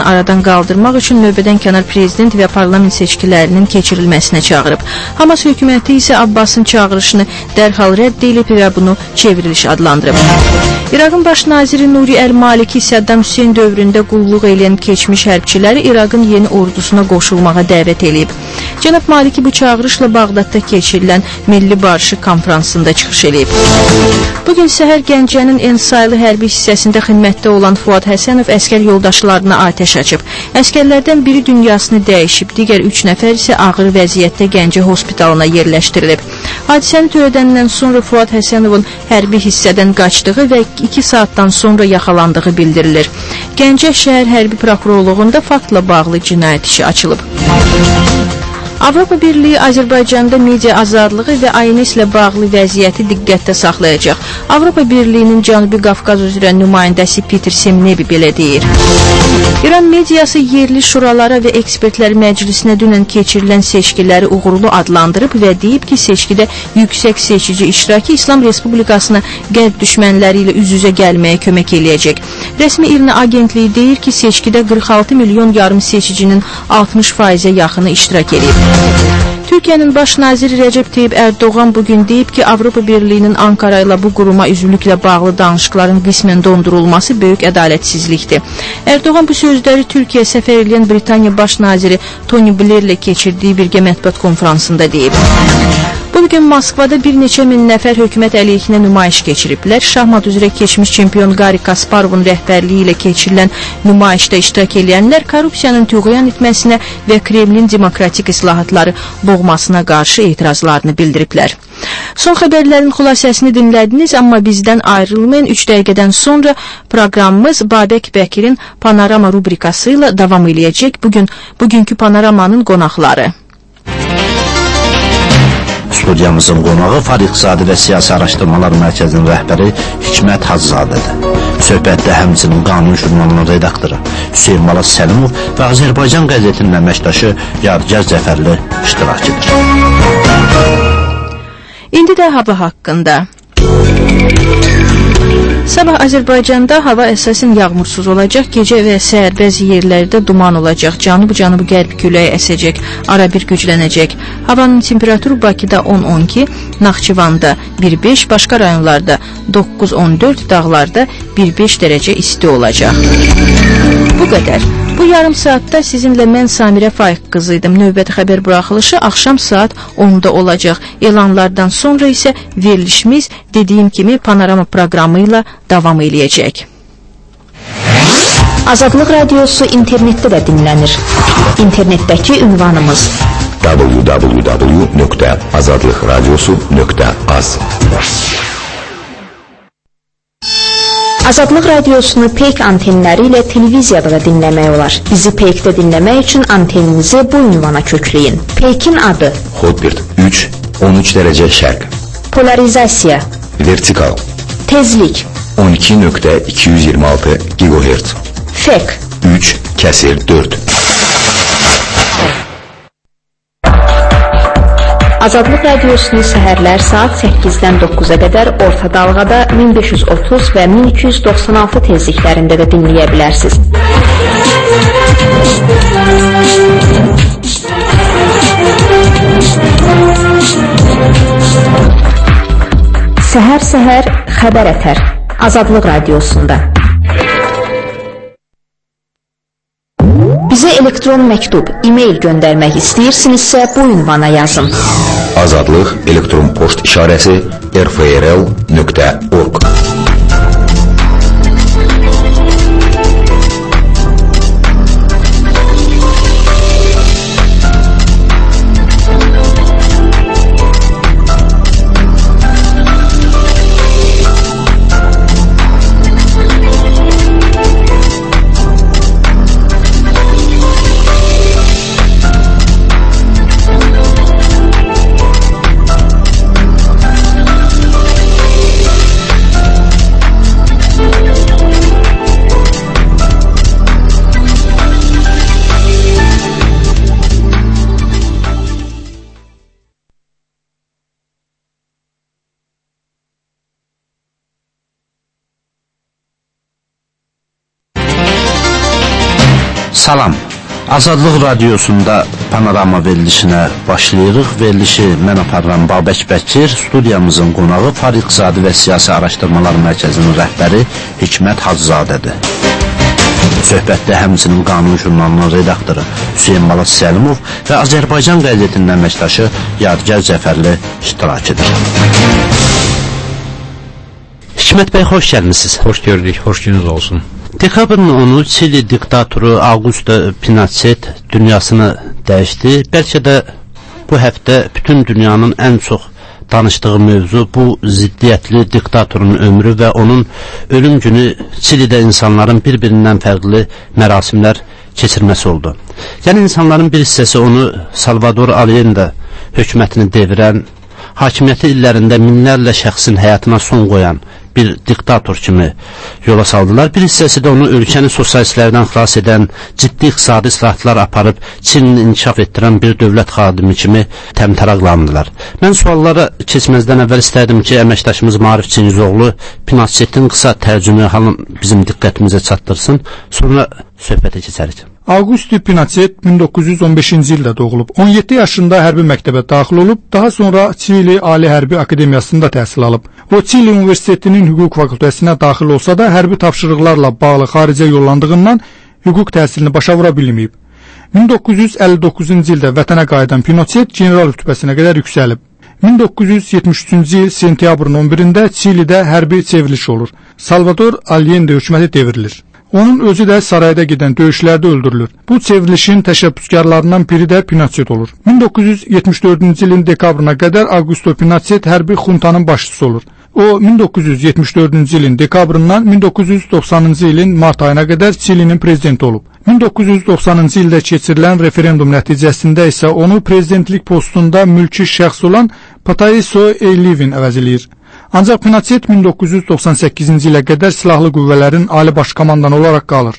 aradan qaldırmaq üçün növbədən kənar prezident və parlament seçkilərinin keçirilməsinə çağırıb. Hamas hökuməti isə Abbasın çağırışını dərhal rədd edib və bunu çevriliş adlandırıb. İraqın baş naziri Nuri Əl-Maliki Səddam Hüseyn dövründə qulluq edən keçmiş hərbçiləri İraqın yeni ordusuna qoşulmağa dəvət edib. Cənab Maliki bu çağırışla Bağdadda keçirilən Milli Barışı konfransında çıxış edib. Bugün səhər Gəncənin en saylı hərbi hissəsində xidmətdə olan Fuad Həsənov əskər yoldaşlarına atəş açıb. Əskərlərdən biri dünyasını dəyişib, digər 3 nəfər isə ağır vəziyyətdə Gəncə hospitalına yerləşdirilib. Hadisəni törədəndən sonra Fuad Həsənovun hərbi hissədən qaçdığı və 2 saatdan sonra yaxalandığı bildirilir. Gəncə şəhər hərbi prokurorluğunda faktla bağlı cinayət işi açılıb. Avropa Birliyi Azərbaycanda media azadlığı və ANS ilə bağlı vəziyyəti diqqətdə saxlayacaq. Avropa Birliyinin Cənubi Qafqaz üzrə nümayəndəsi Peter Semnevi belə deyir. İran mediası yerli şuralara və ekspertlər məclisinə dünən keçirilən seçkiləri uğurlu adlandırıb və deyib ki, seçkidə yüksək seçici iştirakı İslam Respublikasına qərb düşmənləri ilə üz-üzə gəlməyə kömək eləyəcək. Rəsmi İRNA agentliyi deyir ki, seçkidə 46 milyon yarım seçicinin 60%-ə yaxını iştirak edib. Türkiyənin baş naziri Rəcəb Tayyip Ərdoğan bugün deyib ki, Avropa Birliyinin Ankara ilə bu quruma üzvlüklə bağlı danışıqların qismən dondurulması böyük ədalətsizlikdir. Ərdoğan bu sözləri Türkiyə səfər edən Britaniya baş naziri Tony Blair ilə keçirdiyi birgə mətbuat konfransında deyib. Bugün Moskvada bir neçə min nəfər hökumət əleyhinə nümayiş keçiriblər. Şahmat üzrə keçmiş çempion Qari Kasparovun rəhbərliyi ilə keçirilən nümayişdə iştirak edənlər korrupsiyanın tüğyan etməsinə və Kremlin demokratik islahatları boğmasına qarşı etirazlarını bildiriblər. Son xəbərlərin xülasəsini dinlədiniz, amma bizdən ayrılmayın. 3 dəqiqədən sonra proqramımız Babək Bəkirin Panorama rubrikası ilə davam eləyəcək. Bugünkü Panoramanın qonaqları. Studiyamızın qonağı Far İqtisadi və Siyasi Araşdırmalar Mərkəzinin rəhbəri Hikmət Hacızadədir. Söhbətdə həmçinin Qanun jurnalının redaktoru Hüseyn Malas Səlimov və Azərbaycan qəzetinin əməkdaşı Yadigar Cəfərli iştirak edir. İndi də hava haqqında. Sabah Azərbaycanda hava əsasən yağmursuz olacaq, gecə və səhər bəzi yerlərdə duman olacaq, cənub-cənubi qərb küləyi əsəcək, ara bir güclənəcək. Havanın temperaturu Bakıda 10-12, Naxçıvanda 1-5, başqa rayonlarda 9-14, dağlarda 1-5 dərəcə isti olacaq. Bu qədər. Bu yarım saatda sizinlə mən Samirə Faiq qızı idim. Növbəti xəbər buraxılışı axşam saat 10-da olacaq. Elanlardan sonra isə verilişimiz dediyim kimi Panorama proqramı ilə davam eləyəcək. Azadlıq Radiosu internetdə də dinlənir. İnternetdəki ünvanımız www.azadlıqradiosu.az. Azadlıq Radiosunu Peyk antenləri ilə televiziyada da dinləmək olar. Bizi Peykdə dinləmək üçün anteninizi bu ünvana kökləyin. Peykin adı Hotbird 3, 13 dərəcə şərq. Polarizasiya Vertikal Tezlik 12.226 GHz. Fek 3/4. Azadlıq Radiosunu səhərlər saat 8-dən 9-a qədər orta dalğada 1530 və 1296 tezliklərində də dinləyə bilərsiniz. Səhər-səhər xəbər ətər Azadlıq Radiosunda. Bizə elektron məktub, e-mail göndərmək istəyirsinizsə bu ünvana yazın. Azadlıq elektron poçt işarəsi rfrl.org. Salam. Azadlıq Radiosunda panorama verilişinə başlayırıq. Verilişi mən aparıram Babək Bəkir, studiyamızın qonağı Fariqzadi və Siyasi Araşdırmalar Mərkəzinin rəhbəri Hikmət Hacızadədir. Söhbətdə həmçinin Qanun jurnalının redaktoru Hüseyn Malat Səlimov və Azərbaycan qəzetinin əməkdaşı Yadigar Cəfərli iştirak edir. Hikmət bəy, xoş gəlmisiniz. Xoş gördük, xoş gününüz olsun. Dekabrın 10-u Çili diktatoru Augusto Pinochet dünyasını dəyişdi. Bəlkə də bu həftə bütün dünyanın ən çox danışdığı mövzu bu ziddiyyətli diktatorun ömrü və onun ölüm günü Çilidə insanların bir-birindən fərqli mərasimlər keçirməsi oldu. Yəni insanların bir hissəsi onu Salvador Allende hökumətini devirən, hakimiyyəti illərində minlərlə şəxsin həyatına son qoyan bir diktator kimi yola saldılar. Bir hissəsi də onu ölkəni sosialistlərdən xilas edən, ciddi iqtisadi islahatlar aparıb Çinini inkişaf etdirən bir dövlət xadimi kimi təmtəraqlandılar. Mən suallara keçməzdən əvvəl istərdim ki, əməkdaşımız Maarif Çingizoğlu Pinochetin qısa tərcümə halını bizim diqqətimizə çatdırsın. Sonra söhbətə keçərik. Augusto Pinochet 1915-ci ildə doğulub. 17 yaşında hərbi məktəbə daxil olub, daha sonra Çili Ali Hərbi Akademiyasında təhsil alıb. O Çili Universitetinin hüquq fakültəsinə daxil olsa da hərbi tapşırıqlarla bağlı xaricə yollandığından hüquq təhsilini başa vura bilməyib. 1959-cu ildə vətənə qayıdan Pinochet general rütbəsinə qədər yüksəlib. 1973-cü il sentyabrın 11-də Çilidə hərbi çevriliş olur. Salvador Allende hökuməti devrilir. Onun özü də sarayda gedən döyüşlərdə öldürülür. Bu çevrilişin təşəbbüskarlarından biri də Pinochet olur. 1974-cü ilin dekabrına qədər Augusto Pinochet hərbi xuntanın başçısı olur. O 1974-cü ilin dekabrından 1990-cı ilin mart ayına qədər Çilinin prezidenti olub. 1990-cı ildə keçirilən referendum nəticəsində isə onu prezidentlik postunda mülki şəxs olan Pataiso Eylivin əvəzləyir. Ancaq Pinochet 1998-ci ilə qədər silahlı qüvvələrin ali baş komandanı olaraq qalır.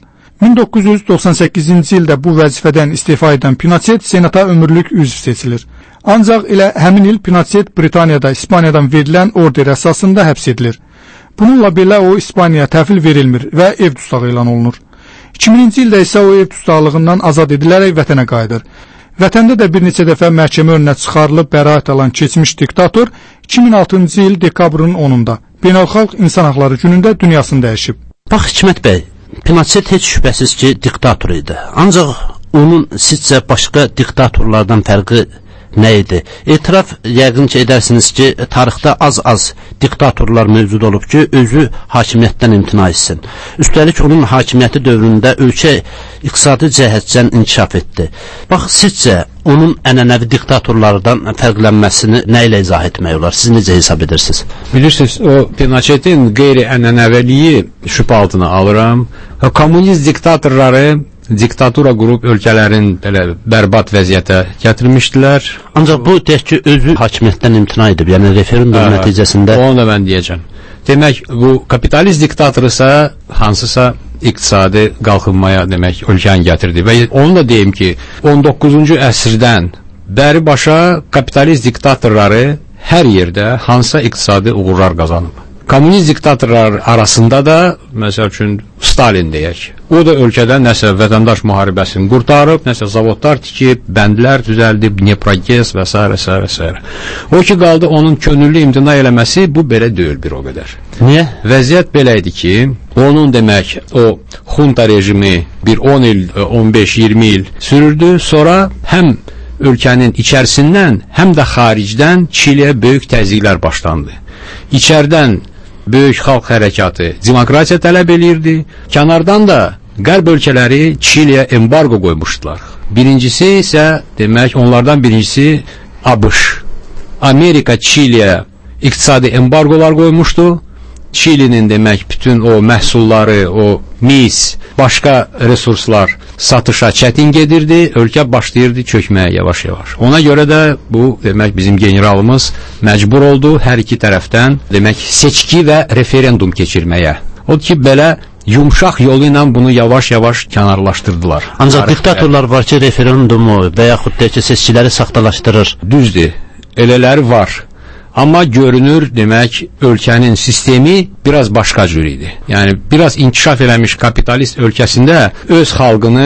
1998-ci ildə bu vəzifədən istifa edən Pinochet senata ömürlük üzv seçilir. Ancaq elə həmin il Pinochet Britaniyada, İspaniyadan verilən order əsasında həbs edilir. Bununla belə o İspaniyaya təhvil verilmir və ev tustağı elan olunur. 2000-ci ildə isə o ev tustaqlığından azad edilərək vətənə qayıdır. Vətəndə də bir neçə dəfə məhkəmə önünə çıxarılıb bəraət alan keçmiş diktator 2006-cı il dekabrın 10-da Beynəlxalq İnsan Haqları günündə dünyasını dəyişib. Bax Hikmət bəy, Pinochet heç şübhəsiz ki, diktator idi. Ancaq onun sizcə başqa diktatorlardan fərqi nə idi? Etiraf yəqin ki edərsiniz ki, tarixdə az-az diktatorlar mövcud olub ki, özü hakimiyyətdən imtina etsin. Üstəlik onun hakimiyyəti dövründə ölkə iqtisadi cəhətdən inkişaf etdi. Bax, sizcə onun ənənəvi diktatorlardan fərqlənməsini nə ilə izah etmək olar? Siz necə hesab edirsiniz? Bilirsiniz, o Pinochetin qeyri-ənənəvəliyi şübhə altına alıram. Kommunist diktatorları diktatura qurub ölkələrin belə bərbad vəziyyətə gətirmişdilər. Ancaq bu deyək ki, özü hakimiyyətdən imtina edib, yəni referendum nəticəsində. Onu da mən deyəcəm. Demək, bu kapitalist diktator isə hansısa iqtisadi qalxınmaya demək ölkəni gətirdi. Və onu da deyim ki, 19-cu əsrdən bəri başa kapitalist diktatorları hər yerdə hansısa iqtisadi uğurlar qazanıb. Kommunist diktatorlar arasında da, məsəl üçün, Stalin deyək. O da ölkədən nəsə vətəndaş müharibəsini qurtarıb, nəsə zavodlar tikib, bəndlər düzəldib, Dneproges və s. və s. O ki, qaldı onun könüllü imtina eləməsi, bu belə deyil bir o qədər. Niyə? Vəziyyət belə idi ki, onun demək, o xunta rejimi bir 10 il, 15-20 il sürürdü, sonra həm ölkənin içərisindən, həm də xaricdən Çiliyə böyük təzyiqlər başlandı. İçərdən böyük xalq hərəkatı demokratiya tələb eləyirdi. Kənardan da qərb ölkələri Çiliyə embargo qoymuşdular. Birincisi isə, demək, onlardan birincisi ABŞ. Amerika Çiliyə iqtisadi embargolar qoymuşdu. Çilinin demək bütün o məhsulları, o mis, başqa resurslar satışa çətin gedirdi, ölkə başlayırdı çökməyə yavaş-yavaş. Ona görə də bu demək bizim generalımız məcbur oldu hər iki tərəfdən demək seçki və referendum keçirməyə. O ki belə yumşaq yolu ilə bunu yavaş-yavaş kənarlaşdırdılar. Ancaq diktatorlar var ki, referendumu və yaxud da ki, seçkiləri saxtalaşdırır. Düzdür, elələri var. Amma görünür, demək, ölkənin sistemi biraz başqa cür idi. Yəni, biraz inkişaf eləmiş kapitalist ölkəsində öz xalqını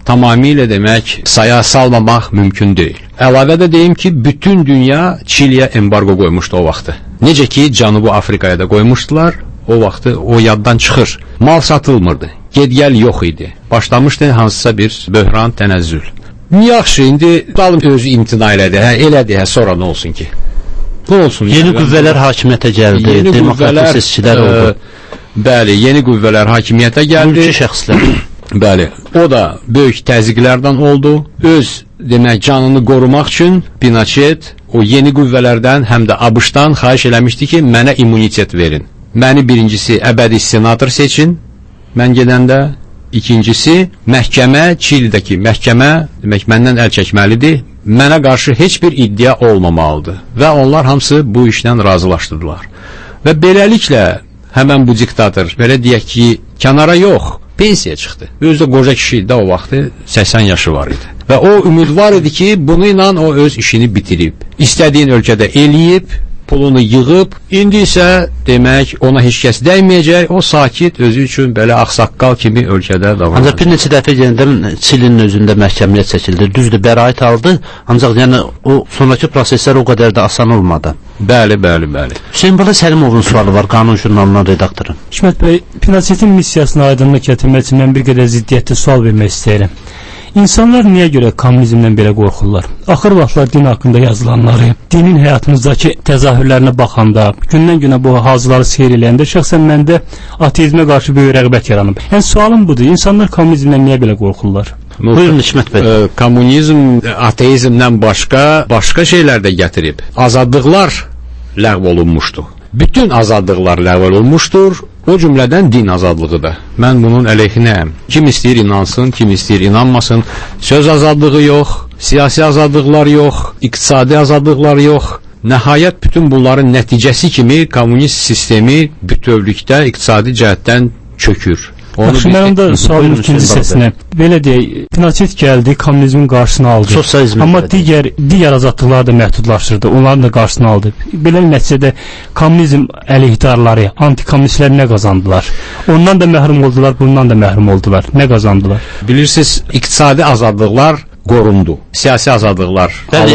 tamamilə demək saya salmamaq mümkün deyil. Əlavə də deyim ki, bütün dünya Çiliyə embargo qoymuşdu o vaxtı. Necə ki, Cənubi Afrikaya da qoymuşdular, o vaxtı o yaddan çıxır. Mal satılmırdı, ged-gəl yox idi. Başlamışdı hansısa bir böhran, tənəzzül. Yaxşı, indi dalım özü imtina elədi, elədi, sonra nə olsun ki? Nə olsun? Yeni qüvvələr hakimiyyətə gəldi, demokratik seçkilər oldu. Bəli, yeni qüvvələr hakimiyyətə gəldi. Mülki şəxslər. Bəli, o da böyük təzyiqlərdən oldu. Öz, demək, canını qorumaq üçün Pinochet o yeni qüvvələrdən, həm də ABŞ-dan xahiş eləmişdi ki, mənə immunitet verin. Məni birincisi əbədi senator seçin, mən gedəndə. İkincisi, məhkəmə, Çilidəki məhkəmə, demək, məndən əl çəkməlidir, mənə qarşı heç bir iddia olmamalıdır. Və onlar hamısı bu işdən razılaşdırdılar. Və beləliklə, həmən bu diktator, belə deyək ki, kənara yox, pensiya çıxdı. Özü də qoca kişi də o vaxtı 80 yaşı var idi. Və o ümid var idi ki, bunu ilə o öz işini bitirib. İstədiyin ölkədə eləyib, pulunu yığıb, indi isə demək ona heç kəs dəyməyəcək, o sakit özü üçün belə ağsaqqal kimi ölkədə davam edir. Ancaq bir neçə dəfə yenidən Çilinin özündə məhkəməyə çəkildi, düzdür, bəraət aldı, ancaq yəni o sonraki proseslər o qədər də asan olmadı. Bəli, bəli, bəli. Hüseyin Bala Səlimovun sualı var, Qanun jurnalının redaktoru. Hikmət bəy, Pinochetin missiyasına aydınlıq gətirmək üçün mən bir qədər ziddiyyətli sual vermək istəyirəm. İnsanlar niyə görə kommunizmdən belə qorxurlar? Axır vaxtlar din haqqında yazılanları, dinin həyatımızdakı təzahürlərinə baxanda, gündən-günə bu hazırları seyr eləyəndə şəxsən məndə ateizmə qarşı böyük rəğbət yaranıb. Yəni sualım budur, insanlar kommunizmdən niyə belə qorxurlar? Buyurun Hikmət bəy. Kommunizm ateizmdən başqa şeylər də gətirib. Azadlıqlar ləğv olunmuşdu. Bütün azadlıqlar ləğv olunmuşdur. O cümlədən din azadlığı da. Mən bunun əleyhinəyəm. Kim istəyir inansın, kim istəyir inanmasın. Söz azadlığı yox, siyasi azadlıqlar yox, iqtisadi azadlıqlar yox. Nəhayət bütün bunların nəticəsi kimi kommunist sistemi bütövlükdə iqtisadi cəhətdən çökür. Yaxşı, mən onda sualın ikinci hissəsinə. Belə deyək, Pinochet gəldi, kommunizmin qarşısını aldı. Amma digər azadlıqları da məhdudlaşdırdı, onların da qarşısını aldı. Belə nəticədə kommunizm əleyhidarları, antikommunistlər nə qazandılar? Ondan da məhrum oldular, bundan da məhrum oldular. Nə qazandılar? Bilirsiniz, iqtisadi azadlıqlar qorundu. Siyasi azadlıqlar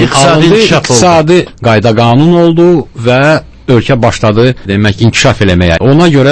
iqtisadi qayda qanun oldu və ölkə başladı demək inkişaf eləməyə. Ona görə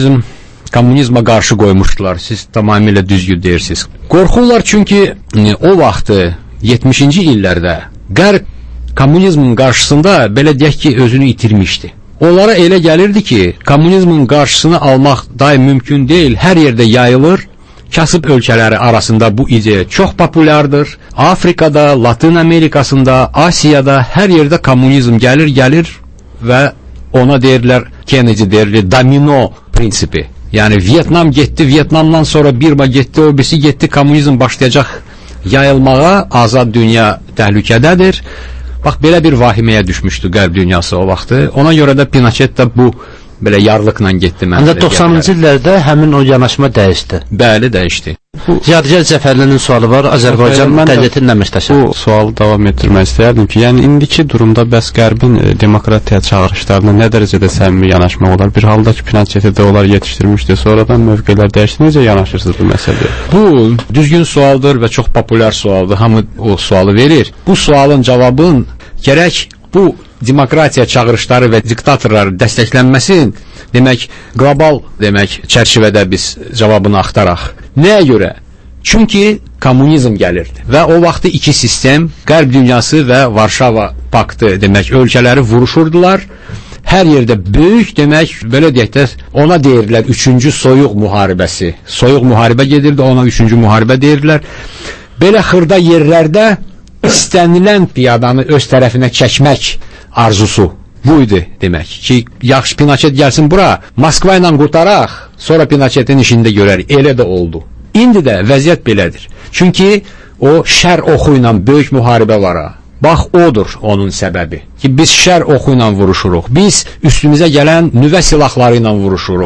kommunizmə qarşı qoymuşdular. Siz tamamilə düzgün deyirsiniz. Qorxurlar çünki o vaxtı 70-ci illərdə Qərb kommunizmin qarşısında belə deyək ki, özünü itirmişdi. Onlara elə gəlirdi ki, kommunizmin qarşısını almaq daim mümkün deyil. Hər yerdə yayılır. Kasıb ölkələri arasında bu ideya çox populyardır. Afrikada, Latin Amerikasında, Asiyada hər yerdə kommunizm gəlir və ona deyirlər, Kennedy deyirlər, domino prinsipi. Yəni Vietnam getdi, Vietnamdan sonra Birma getdi, o birisi getdi, kommunizm başlayacaq yayılmağa, azad dünya təhlükədədir. Bax, belə bir vahiməyə düşmüşdü Qərb dünyası o vaxtı. Ona görə də Pinochet də bu belə yarlıqla getdi. Ancaq 90-cı illərdə həmin o yanaşma dəyişdi. Bəli, dəyişdi. Yadigar Cəfərlinin sualı var, Azərbaycan dövlətinin əməkdaşı. Bu sualı davam etdirmək istəyərdim ki, yəni indiki durumda bəs Qərbin demokratiya çağırışlarına nə dərəcədə səmimi yanaşmaq olar? Bir halda ki, Pinocheti də onlar yetişdirmişdi, sonradan mövqelər dəyişdi. Necə yanaşırsınız bu məsələyə? Bu düzgün sualdır və çox populyar sualdır. Hamı o sualı verir. Bu sualın cavabın gərək bu demokratiya çağırışları və diktatorları dəstəklənməsin, demək, qlobal çərçivədə biz cavabını axtaraq. Nəyə görə? Çünki kommunizm gəlirdi və o vaxtı iki sistem, Qərb dünyası və Varşava paktı, demək, ölkələri vuruşurdular. Hər yerdə böyük, demək, belə deyək də, ona deyirlər, 3-cü soyuq müharibəsi. Soyuq müharibə gedirdi, ona 3-cü müharibə deyirlər. Belə xırda yerlərdə istənilən piyadanı öz tərəfinə çəkmək arzusu bu idi demək ki, yaxşı Pinochet gəlsin bura, Moskva ilə qurtaraq, sonra Pinochetin işində görərik. Elə də oldu. İndi də vəziyyət belədir. Çünki o şər oxu ilə böyük müharibə var. Bax, odur onun səbəbi ki, biz şər oxu ilə vuruşuruq. Biz üstümüzə gələn nüvə silahları ilə vuruşuruq.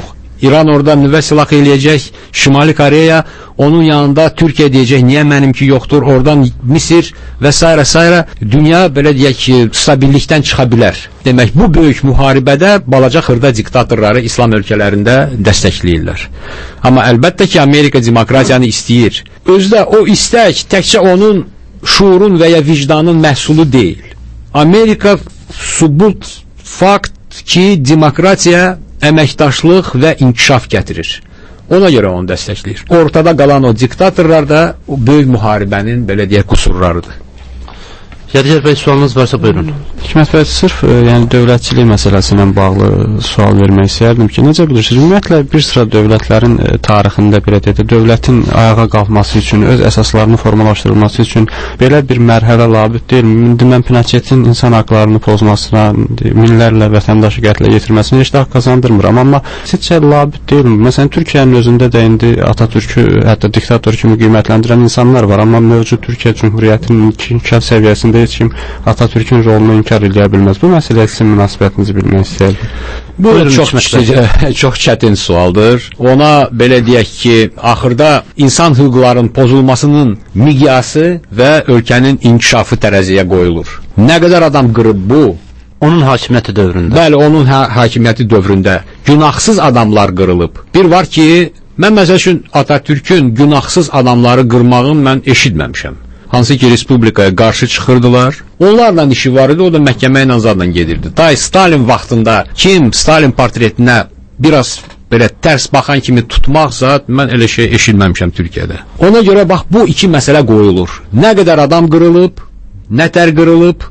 İran orada nüvə silahı eləyəcək, Şimali Koreya onun yanında Türkiyə deyəcək, niyə mənimki yoxdur, oradan Misir və s. Dünya belə deyək ki, stabillikdən çıxa bilər. Demək, bu böyük müharibədə balaca xırda diktatorları İslam ölkələrində dəstəkləyirlər. Amma əlbəttə ki, Amerika demokratiyanı istəyir. Özdə o istək təkcə onun şuurun və ya vicdanın məhsulu deyil. Amerika subut fakt ki, demokratiya əməkdaşlıq və inkişaf gətirir. Ona görə onu dəstəkləyir. Ortada qalan o diktatorlar da o böyük müharibənin, belə deyək, qusurlarıdır. Yadigar bəy, sualınız varsa buyurun. Hikmət bəy, sırf yəni dövlətçilik məsələsi ilə bağlı sual vermək istəyərdim ki, necə bilirsiniz? Ümumiyyətlə bir sıra dövlətlərin tarixində belə deyək, dövlətin ayağa qalxması üçün, öz əsaslarını formalaşdırılması üçün belə bir mərhələ labüd deyil. İndi mən Pinochetin insan haqlarını pozmasına, minlərlə vətəndaşı qətlə yetirməsinə heç də haqq qazandırmıram, amma sizcə labüd deyil. Məsələn, Türkiyənin özündə də indi Atatürk'ü hətta diktator kimi qiymətləndirən insanlar var, amma mövcud Türkiyə Cumhuriyyətinin inkişaf səviyyəsində heç kim Atatürk'ün rolunu inkar edə bilməz. Bu məsələyə sizin münasibətinizi bilmək istəyirdim. Bu çox çətin sualdır. Ona belə deyək ki, axırda insan hüquqlarının pozulmasının miqyası və ölkənin inkişafı tərəziyə qoyulur. Nə qədər adam qırıb bu? Onun hakimiyyəti dövründə. Bəli, onun hakimiyyəti dövründə günahsız adamlar qırılıb. Bir var ki, mən məsəl üçün Atatürk'ün günahsız adamları qırmağını mən eşitməmişəm. Hansı ki, Respublikaya qarşı çıxırdılar. Onlarla işi var idi, o da məhkəmə ilə zadla gedirdi. Day Stalin vaxtında kim Stalin portretinə biraz belə tərs baxan kimi tutmaq zat, mən elə şey eşitməmişəm Türkiyədə. Ona görə bax, bu iki məsələ qoyulur. Nə qədər adam qırılıb, nətər qırılıb,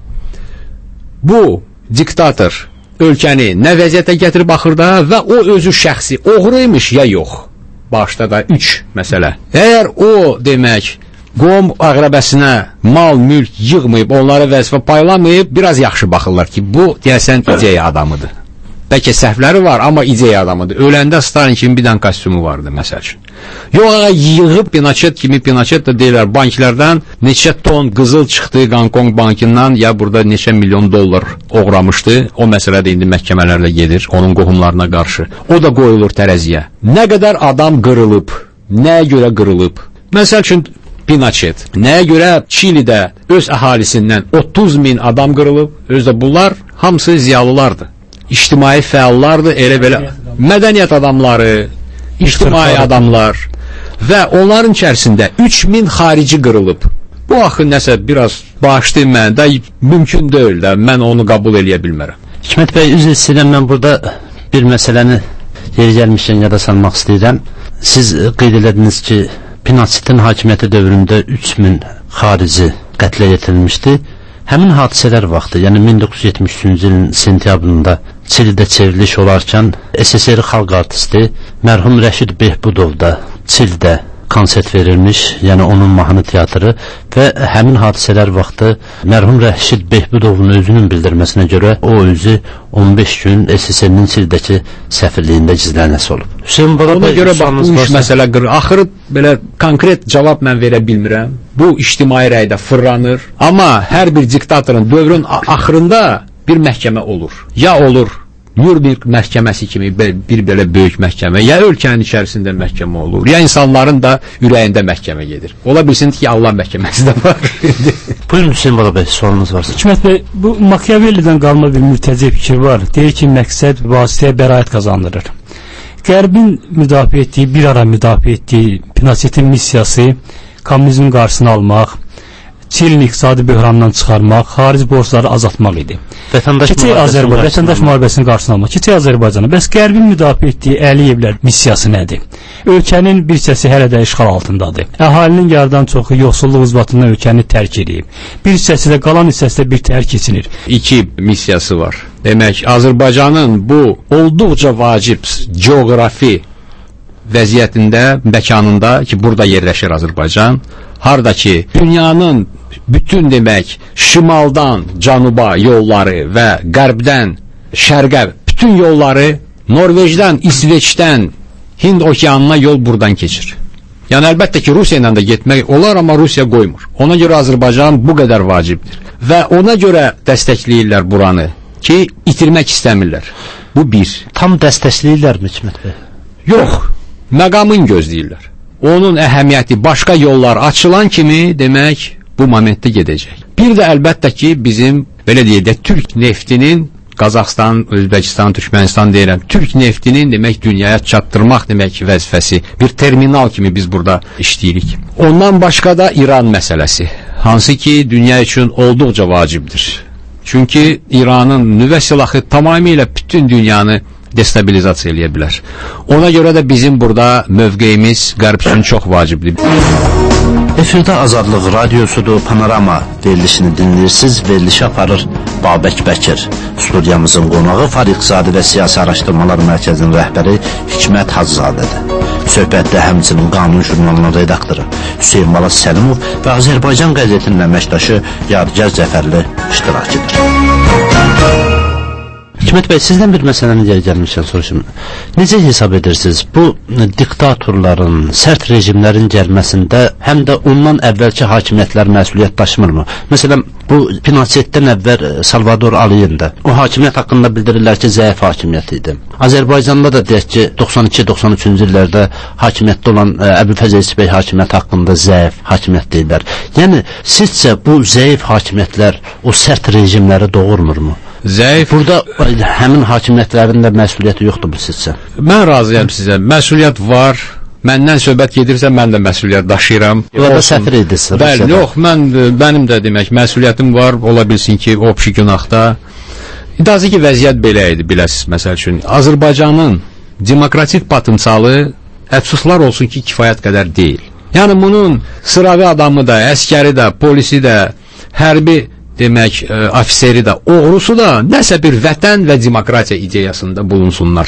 bu diktator ölkəni nə vəziyyətə gətirib axırda və o özü şəxsi oğruymuş ya yox. Başda da 3 məsələ. Əgər o demək, qom əqrəbəsinə mal, mülk yığmayıb, onlara vəzifə paylamayıb, biraz yaxşı baxırlar ki, bu deyəsən ideya adamıdır. Bəlkə səhvləri var, amma ideya adamıdır. Öləndə Stalin kimi bir dənə kostyumu vardı, məsəl üçün. Yox, yığıb Pinochet kimi, Pinochet da deyirlər, banklərdən neçə ton qızıl çıxdı Qankong bankından, ya burada neçə milyon dollar oğramışdı. O məsələ də indi məhkəmələrlə gedir, onun qohumlarına qarşı. O da qoyulur tərəziyə. Nə qədər adam qırılıb, nəyə görə qırılıb? Məsəl üçün, Pinochet. Nəyə görə Çilidə öz əhalisindən 30 min adam qırılıb? Özdə bunlar hamısı ziyalılardır. İctimai fəallardır, elə belə mədəniyyət adamları, ictimai adamlar və onların içərisində 3000 xarici qırılıb. Bu axı nəsə biraz bağışlayın mən də, mümkün deyil də, mən onu qəbul eləyə bilmərəm. Hikmət bəy, üzr istəyirəm, mən burada bir məsələni yeri gəlmişkən yada salmaq istəyirəm. Siz qeyd elədiniz ki, Pinochetin hakimiyyəti dövründə 3000 xarici qətlə yetirilmişdi. Həmin hadisələr vaxtı, yəni 1973-cü ilin sentyabrında Çilidə çevriliş olarkən SSR xalq artisti mərhum Rəşid Behbudov da Çilidə konsert verilmiş, yəni onun mahnı teatrı və həmin hadisələr vaxtı mərhum Rəşid Behbudovun özünün bildirməsinə görə o özü 15 gün SSR-nin Çildəki səfirliyində gizlənəsi olub. Hüseyin Bala ona görə bax, bu iş məsələ axırı belə konkret cavab mən verə bilmirəm. Bu ictimai rəydə fırlanır, amma hər bir diktatorun dövrün axırında bir məhkəmə olur. Ya olur Nürnberg məhkəməsi kimi bir belə böyük məhkəmə, ya ölkənin içərisində məhkəmə olur, ya insanların da ürəyində məhkəmə gedir. Ola bilsin ki, Allah məhkəməsi də var. Buyurun Hüseyin Bala bəy, sualınız varsa. Hikmət bəy, bu Machiavelli'dən qalma bir mürtəci fikir var. Deyir ki, məqsəd vasitəyə bəraət qazandırır. Qərbin müdafiə etdiyi, bir ara müdafiə etdiyi Pinochetin missiyası kommunizmin qarşısını almaq, Çilini iqtisadi böhrandan çıxarmaq, xarici borcları azaltmaq idi. Vətəndaş müharibəsinin qarşısını almaq. Keçək Azərbaycana. Bəs Qərbin müdafiə etdiyi Əliyevlər missiyası nədir? Ölkənin bir hissəsi hələ də işğal altındadır. Əhalinin yarıdan çoxu yoxsulluq ucbatından ölkəni tərk edib. Bir hissəsi də, qalan hissəsi də bir təhər keçinir. 2 missiyası var. Demək, Azərbaycanın bu olduqca vacib coğrafi vəziyyətində, məkanında ki, burada yerləşir Azərbaycan, harda ki, dünyanın bütün demək, şimaldan canuba yolları və qərbdən şərqə bütün yolları, Norveçdən, İsveçdən Hind okeanına yol buradan keçir. Yəni, əlbəttə ki, Rusiya ilə də getmək olar, amma Rusiya qoymur. Ona görə Azərbaycan bu qədər vacibdir. Və ona görə dəstəkləyirlər buranı ki, itirmək istəmirlər. Bu bir. Tam dəstəkləyirlər mi Hikmət bəy? Yox, məqamın gözləyirlər. Onun əhəmiyyəti başqa yollar açılan kimi demək bu momentdə gedəcək. Bir də əlbəttə ki, bizim belə deyək də Türk neftinin Qazaxstan, Özbəkistan, Türkmənistan deyirəm, Türk neftinin demək dünyaya çatdırmaq demək vəzifəsi, bir terminal kimi biz burada işləyirik. Ondan başqa da İran məsələsi, hansı ki dünya üçün olduqca vacibdir. Çünki İranın nüvə silahı tamamilə bütün dünyanı destabilizasiya eləyə bilər. Ona görə də bizim burada mövqeyimiz Qərb üçün çox vacibdir. Efirdə Azadlıq Radiosudur, Panorama verilişini dinləyirsiniz. Verilişi aparır Babək Bəkir. Studiyamızın qonağı Fariqzadə və Siyasi Araşdırmalar Mərkəzinin rəhbəri Hikmət Hacızadədir. Söhbətdə həmçinin Qanun jurnalının redaktoru Hüseyn Malas Səlimov və Azərbaycan qəzetinin əməkdaşı Yadigar Cəfərli iştirak edir. Hikmət bəy, sizdən bir məsələni gəlmişəm soruşum. Necə hesab edirsiniz? Bu diktatorların, sərt rejimlərin gəlməsində həm də ondan əvvəlki hakimiyyətlər məsuliyyət daşımırmı? Məsələn, bu Pinochetdən əvvəl Salvador Allende, o hakimiyyət haqqında bildirirlər ki, zəif hakimiyyət idi. Azərbaycanda da deyək ki, 92-93-cü illərdə hakimiyyətdə olan Əbülfəz Elçi bəy hakimiyyət haqqında zəif hakimiyyət deyirlər. Yəni, sizcə bu zəif hakimiyyətlər o sərt rejimləri doğurmurmu? Zəif. Burada həmin hakimiyyətlərin də məsuliyyəti yoxdur bu sizcə? Mən razıyam sizə. Məsuliyyət var. Məndən söhbət gedirsə mən də məsuliyyət daşıyıram. Orada səfir edirsiniz. Bəli, yox, mənim də demək məsuliyyətim var. Ola bilsin ki, obşi günahda. İdazı ki, vəziyyət belə idi, biləsiz, məsəl üçün. Azərbaycanın demokratik potensialı əfsuslar olsun ki, kifayət qədər deyil. Yəni bunun sıravi adamı da, əskəri də, polisi də, hərbi demək, ofiseri də, oğrusu da nəsə bir vətən və demokratiya ideyasında bulunsunlar.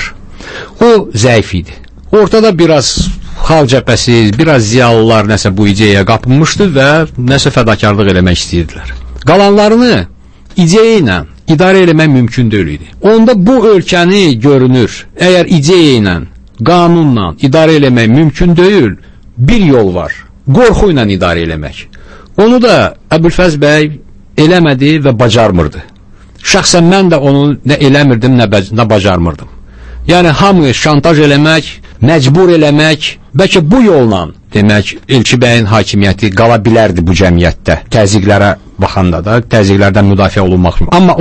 O zəif idi. Ortada biraz xalq cəbhəsi, biraz ziyalılar nəsə bu ideyaya qapınmışdı və nəsə fədakarlıq eləmək istəyirdilər. Qalanlarını ideya ilə idarə eləmək mümkün deyil idi. Onda bu ölkəni görünür, əgər ideya ilə, qanunla idarə eləmək mümkün deyil, bir yol var, qorxu ilə idarə eləmək. Onu da Əbülfəz bəy eləmədi və bacarmırdı. Şəxsən mən də onu nə eləmirdim, nə bacarmırdım. Yəni, hamı şantaj eləmək, məcbur eləmək, bəlkə bu yolla, demək, Elçi bəyin hakimiyyəti qala bilərdi bu cəmiyyətdə. Təzyiqlərə baxanda da, təzyiqlərdən müdafiə olunmaq. Amma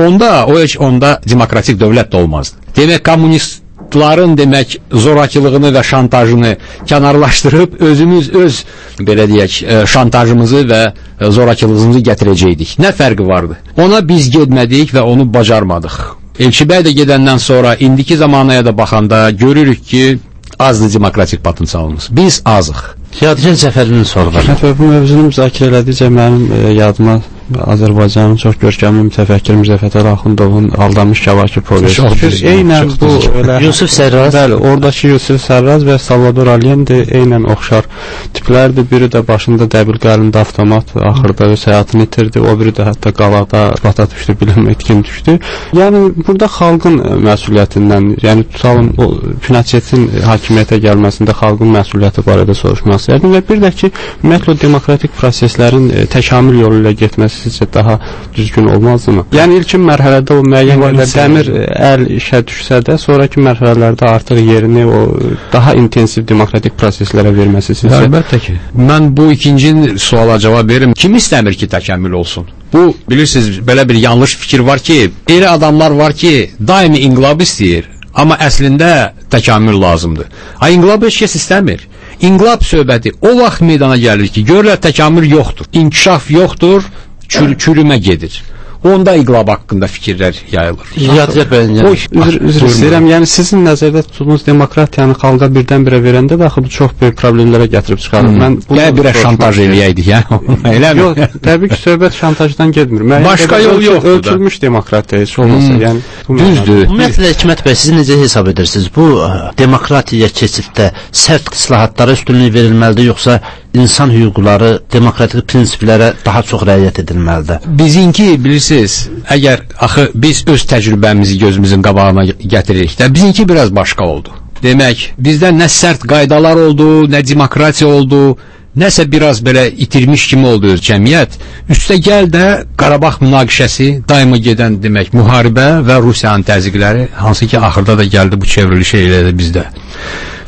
onda demokratik dövlət də olmazdı. Demək, kommunistların demək, zorakılığını və şantajını kənarlaşdırıb, özümüz öz, belə deyək, şantajımızı və zorakılığımızı gətirəcəkdik. Nə fərqi vardı? Ona biz gedmədik və onu bacarmadıq. Elçi bəy də gedəndən sonra, indiki zamanaya da baxanda görürük ki, azdır demokratik potensialımız. Biz azıq. Yadigar Cəfərlinin soru var. Bu mövzunu müzakirə elədikcə mənim yadıma Azərbaycanın çox görkəmli mütəfəkkir Mirzə Fətəli Axundovun Aldanmış Kəvakib povesti. Eynən bu Yusif Sərraz. Bəli, oradakı Yusif Sərraz və Salvador Allende eynən oxşar tiplərdir. Biri də başında dəbilqə əlində avtomat, axırda öz həyatını itirdi. O biri də hətta qalada bata düşdü, bilinmə itkin düşdü. Yəni burada xalqın məsuliyyətindən, yəni tutalım o Pinochetin hakimiyyətə gəlməsində xalqın məsuliyyəti barədə soruşmaq istərdim və bir də ki, ümumiyyətlə demokratik proseslərin təkamül yolu ilə getməsi sizcə daha düzgün olmazdımı? Yəni ilkin mərhələdə o müəyyən qədər dəmir əl işə düşsə də, sonraki mərhələlərdə artıq yerini o daha intensiv demokratik proseslərə verməsi sizcə? Əlbəttə ki. Mən bu ikinci suala cavab verim. Kim istəmir ki, təkamül olsun? Bu, bilirsiniz, belə bir yanlış fikir var ki, elə adamlar var ki, daimi inqilab istəyir, amma əslində təkamül lazımdır. İnqilab heç kəs istəmir. İnqilab söhbəti o vaxt meydana gəlir ki, görürlər təkamül yoxdur, inkişaf yoxdur, çürümə gedir. Onda inqilab haqqında fikirlər yayılır. Üzr istəyirəm, yəni sizin nəzərdə tutduğunuz demokratiyanı xalqa birdən-birə verəndə də axı bu çox böyük problemlərə gətirib çıxarır. Mən birə şantaj eləyəydik, eləmi? Yox, təbii ki, söhbət şantajdan getmir. Başqa yol yoxdur. Ölçülmüş demokratiya heç olmasa, yəni düzdür. Ümumiyyətlə, Hikmət bəy, siz necə hesab edirsiniz? Bu demokratiyaya keçiddə sərt islahatlara üstünlük verilməlidir, yoxsa insan hüquqları, demokratik prinsiplərə daha çox riayət edilməlidir? Bizinki, bilirsiniz, əgər axı biz öz təcrübəmizi gözümüzün qabağına gətiririk də, bizinki biraz başqa oldu. Demək, bizdə nə sərt qaydalar oldu, nə demokratiya oldu, nəsə biraz belə itirmiş kimi oldu öz cəmiyyət. Üstə gəl də Qarabağ münaqişəsi, daima gedən demək, müharibə və Rusiyanın təzyiqləri, hansı ki, axırda da gəldi bu çevrilişə elədi bizdə.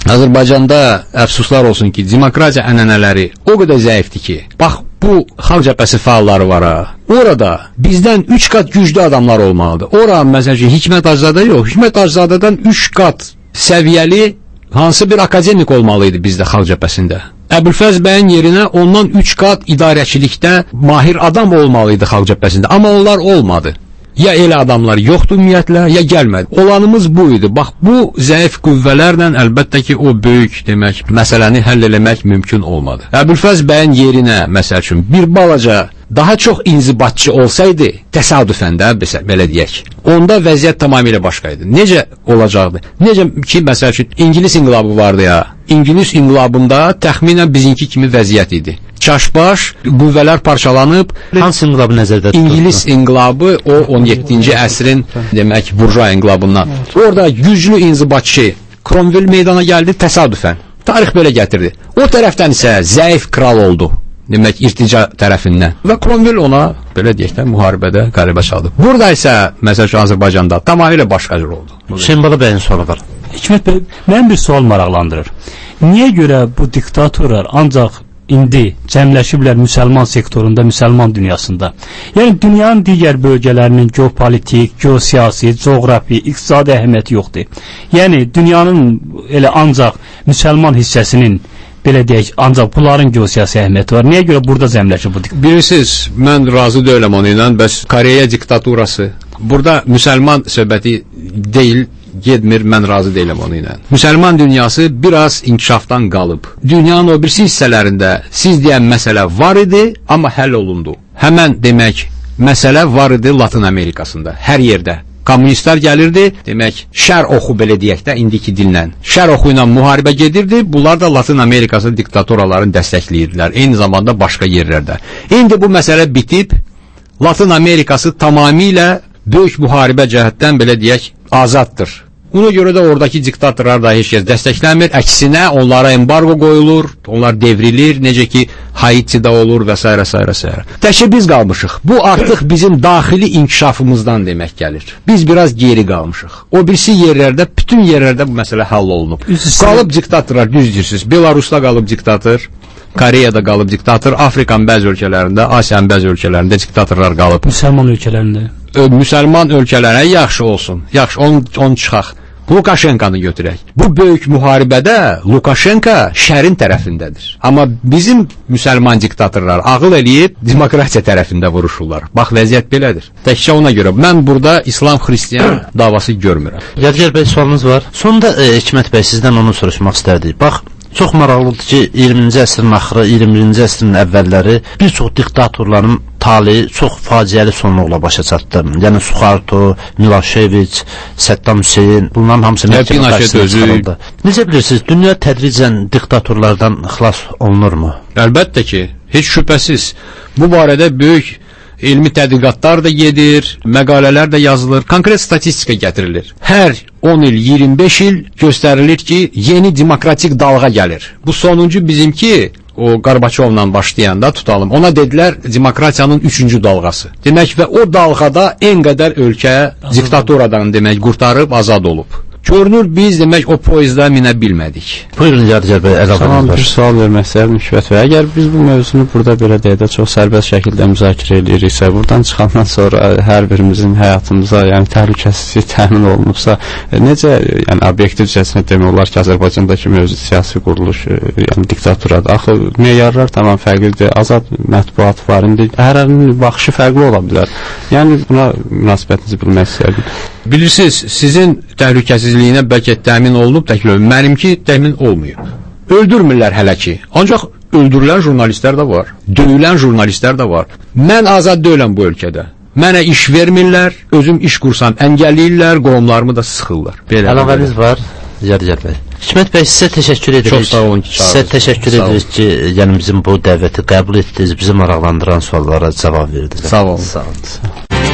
Azərbaycanda əfsuslar olsun ki, demokratiya ənənələri o qədər zəifdir ki, bax bu xalq cəbhəsi fəalları var ha. Orada bizdən 3 qat güclü adamlar olmalıdır. Ora məsələn Hikmət Hacızadə yox, Hikmət Hacızadədən 3 qat səviyyəli hansı bir akademik olmalıydı bizdə xalq cəbhəsində. Əbülfəz bəyin yerinə ondan 3 qat idarəçilikdə mahir adam olmalıydı xalq cəbhəsində. Amma onlar olmadı. Ya elə adamlar yoxdur ümumiyyətlə, ya gəlmədi. Olanımız bu idi. Bax, bu zəif qüvvələrlə əlbəttə ki, o böyük demək, məsələni həll eləmək mümkün olmadı. Əbülfəz bəyin yerinə, məsəl üçün, bir balaca daha çox inzibatçı olsaydı, təsadüfən də, belə deyək, onda vəziyyət tamamilə başqa idi. Necə olacaqdı? Necə ki, məsəl üçün, İngilis inqilabı vardı ya. İngilis inqilabında təxminən bizinki kimi vəziyyət idi. Çaşbaş, qüvvələr parçalanıb. Hansı inqilabı nəzərdə tutulur? İngilis inqilabı o 17-ci əsrin demək burjua inqilabından. Orada güclü inzibatçı Cromwell meydana gəldi təsadüfən. Tarix belə gətirdi. O tərəfdən isə zəif kral oldu. Demək irtica tərəfindən. Və Cromwell ona belə deyək də müharibədə qələbə çaldı. Burada isə məsələn Azərbaycanda tamamilə başqa cür oldu. Şenbala bəyin sualı var. Hikmət bəy, mən bir sual maraqlandırır. Niyə görə bu diktatorlar ancaq indi cəmləşiblər müsəlman sektorunda, müsəlman dünyasında? Yəni dünyanın digər bölgələrinin geopolitik, geosiyasi, coğrafi, iqtisadi əhəmiyyəti yoxdur. Yəni dünyanın elə ancaq müsəlman hissəsinin belə deyək, ancaq bunların geosiyasi əhəmiyyəti var. Niyə görə burada cəmləşib bu diktator? Bilirsiniz, mən razı deyiləm onu ilə, bəs Koreya diktaturası. Burada müsəlman söhbəti deyil, getmir, mən razı deyiləm onu ilə. Müsəlman dünyası biraz inkişafdan qalıb. Dünyanın o birisi hissələrində siz deyən məsələ var idi, amma həll olundu. Həmən demək, məsələ var idi Latın Amerikasında, hər yerdə. Kommunistlər gəlirdi, demək, şər oxu belə deyək də, indiki dillə. Şər oxu ilə müharibə gedirdi, bunlar da Latın Amerikası diktatoralarını dəstəkləyirdilər, eyni zamanda başqa yerlərdə. İndi bu məsələ bitib, Latın Amerikası tamamilə böyük müharibə cəhətdən belə deyək, azaddır. Buna görə də oradakı diktatorlar da heç kəs dəstəkləmir. Əksinə onlara embargo qoyulur, onlar devrilir, necə ki Haitidə olur və s. s. Təkcə biz qalmışıq. Bu artıq bizim daxili inkişafımızdan demək gəlir. Biz biraz geri qalmışıq. O birisi yerlərdə, bütün yerlərdə bu məsələ həll olunub. Qalıb diktatorlar, düz deyirsiniz. Belarusda qalıb diktator, Koreyada qalıb diktator, Afrikanın bəzi ölkələrində, Asiyanın bəzi ölkələrində diktatorlar qalıb. Müsəlman ölkələrində. Müsəlman ölkələrə yaxşı olsun. Yaxşı, onu çıxaq. Lukashenkanı götürək. Bu böyük müharibədə Lukashenka şərin tərəfindədir. Amma bizim müsəlman diktatorlar ağıl eləyib demokratiya tərəfində vuruşurlar. Bax, vəziyyət belədir. Təkcə ona görə mən burada İslam-Xristiyan davası görmürəm. Yadigar bəy, sualınız var. Sonda Hikmət bəy, sizdən onu soruşmaq istərdik. Bax, çox maraqlıdır ki, 20-ci əsrin axırı, 21-ci əsrin əvvəlləri bir çox diktatorların tali çox faciəli sonluqla başa çatdı. Yəni Suxarto, Miloševiç, Saddam Hüseyn, bunların hamısı məhkəmə qarşısına çıxarıldı. Necə bilirsiniz, dünya tədricən diktatorlardan xilas olunurmu? Əlbəttə ki, heç şübhəsiz. Bu barədə böyük elmi tədqiqatlar da gedir, məqalələr də yazılır, konkret statistika gətirilir. Hər 10 il, 25 il göstərilir ki, yeni demokratik dalğa gəlir. Bu sonuncu bizimki, o Qarbaçovla başlayanda tutalım, ona dedilər demokratiyanın 3-cü dalğası. Demək və o dalğada en qədər ölkə diktatoradan demək qurtarıb azad olub. Görünür biz demək o poizdə minə bilmədik. Buyurun Yadigar bəy, əlavəniz var. Bir sual vermək istəyirəm Müşvət bəy. Əgər biz bu mövzunu burada belə deyək də çox sərbəst şəkildə müzakirə ediriksə, buradan çıxandan sonra hər birimizin həyatımıza, yəni təhlükəsizlik təmin olunubsa, necə, yəni obyektiv cəhətdən demək olar ki, Azərbaycandakı mövcud siyasi quruluş, yəni diktaturadır. Axı meyarlar tamam fərqlidir. Azad mətbuat var. İndi hərənin baxışı fərqli ola bilər. Yəni buna münasibətinizi bilmək istəyirdim. Bilirsiniz, sizin təhlükəsizliyinə bəlkə təmin olunub təklifi, mənimki təmin olmayıb. Öldürmürlər hələ ki. Ancaq öldürülən jurnalistlər də var. Döyülən jurnalistlər də var. Mən azad deyiləm bu ölkədə. Mənə iş vermirlər, özüm iş qursam əngəlləyirlər, qohumlarımı da sıxırlar. Əlavəniz var Yadigar bəy. Hikmət bəy, sizə təşəkkür edirik. Çox sağ olun ki, sizə təşəkkür edirik ki, yəni bizim bu dəvəti qəbul etdiniz, bizi maraqlandıran suallara cavab verdiniz. Sağ olun. Sağ olun.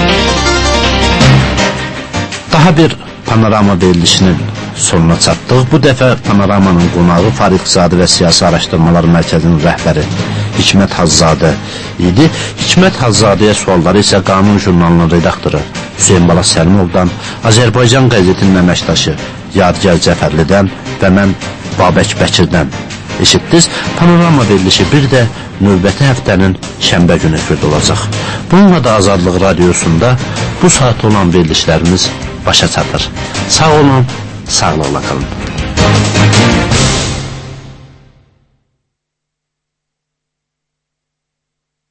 Daha bir panorama verilişinin sonuna çatdıq. Bu dəfə panoramanın qonağı Fariqzadə və Siyasi Araşdırmalar Mərkəzinin rəhbəri Hikmət Hacızadə idi. Hikmət Hacızadəyə sualları isə Qanun jurnalının redaktoru Hüseynbala Səlimovdan, Azərbaycan qəzetinin əməkdaşı Yadigar Cəfərlidən və mən Babək Bəkirdən eşitdiniz. Panorama verilişi bir də növbəti həftənin şənbə günü efirdə olacaq. Bununla da Azadlıq Radiosunda bu saat olan verilişlərimiz başa çatır. Sağ olun, sağlıqla qalın.